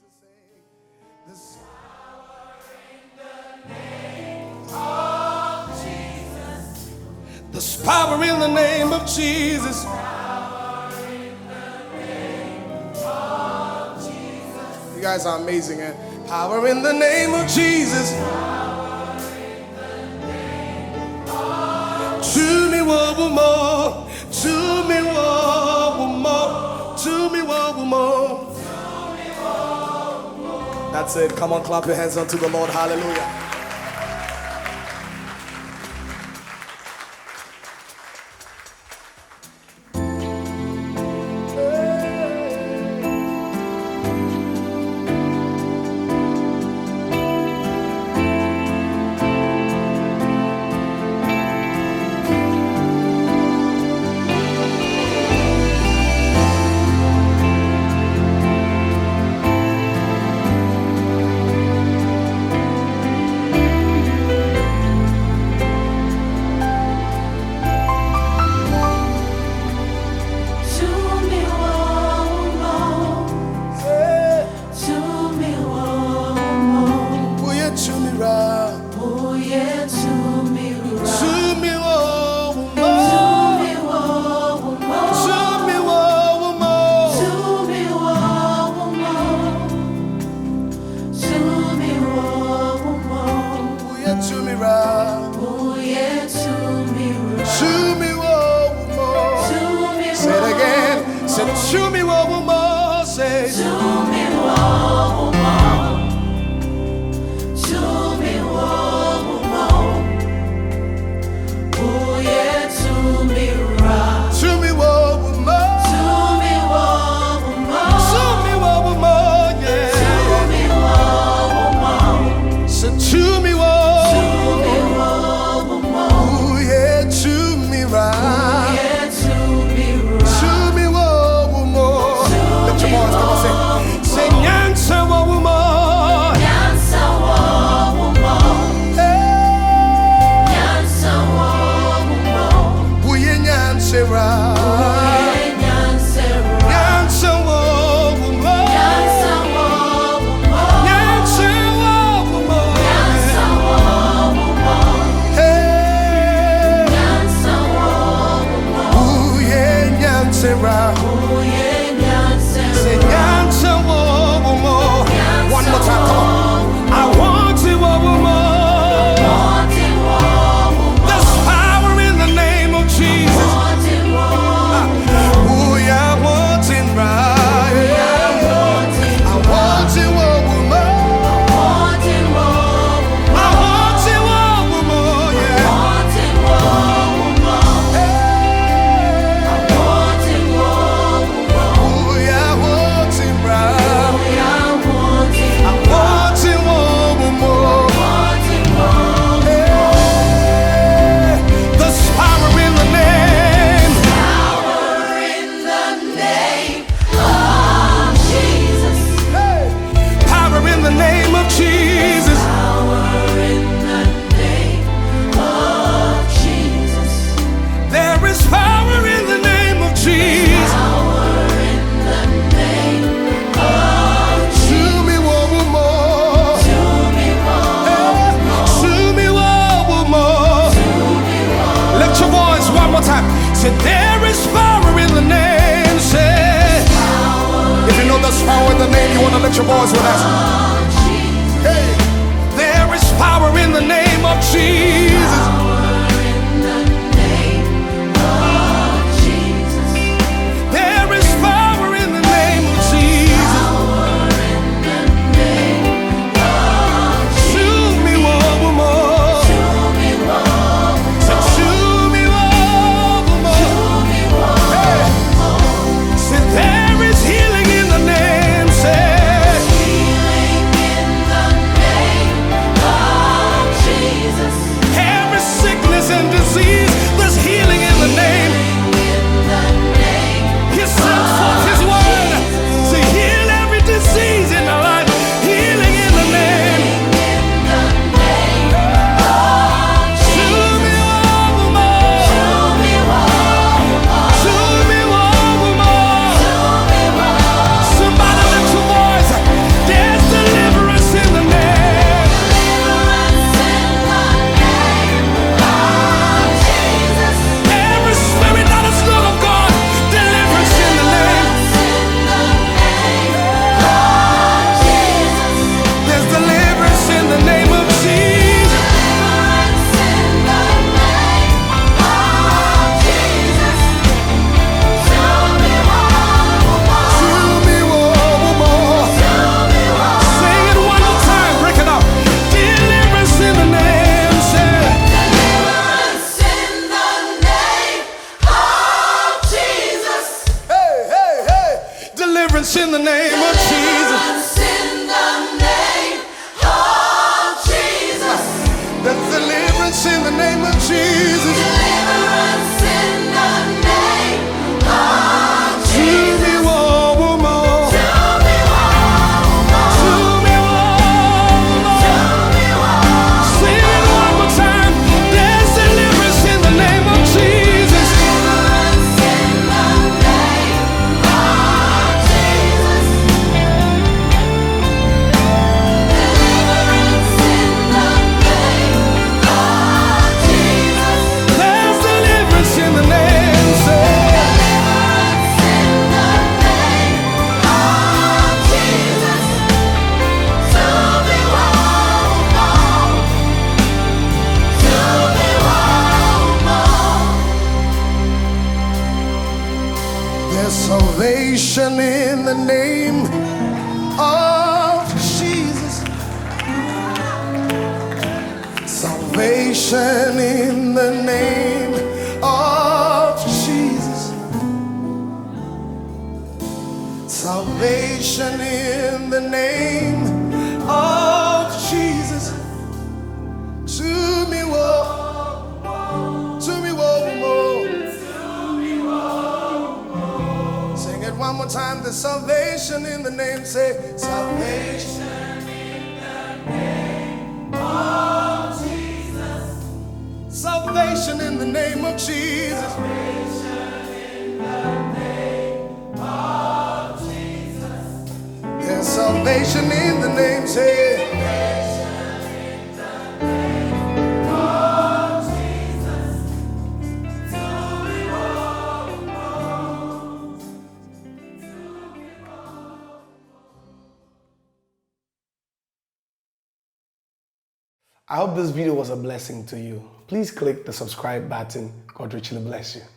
Jesus saying, "This there's power in the name of Jesus. You guys are amazing, eh? Power in the name of Jesus. To me, one more. To me, one more. To me, one more. That's it. Come on, clap your hands unto the Lord. Hallelujah. To me, one more. Say, to me, one more. To me, one more. Oh yeah, to me, right. To me, one more. To me, one more. To me, one more. Yeah. To me, one more. Say, to me, one. To me, one more. Oh yeah, to me, right. There is power in the name. Say, if you know there's power in the name, you want to let your voice with us. Hey, there is power in the name of Jesus. There is power in the name of Jesus. To me, one more. There is healing in the name, say. Healing in the name of Jesus. deliverance in the name of Jesus. There's deliverance in the name of Jesus. Deliverance in the name of Jesus. To me, woe more. To me, woe more. To me, woe more. To me, woe Sing it one more time. There's deliverance in the name of Jesus. Deliverance in the name of Jesus. Deliverance in the name of Jesus. There's deliverance in the name. Say, Deliverance in the name of Jesus. To me, woe more. To me, woe more. there's salvation in the name of Jesus. Salvation in the name of Jesus. Salvation in the name of Jesus. To me, woe, more. Sing it one more time. The salvation in the name. Say salvation. Salvation in the name of Jesus. There's salvation in the name. Say I hope this video was a blessing to you. Please click the subscribe button. God richly bless you.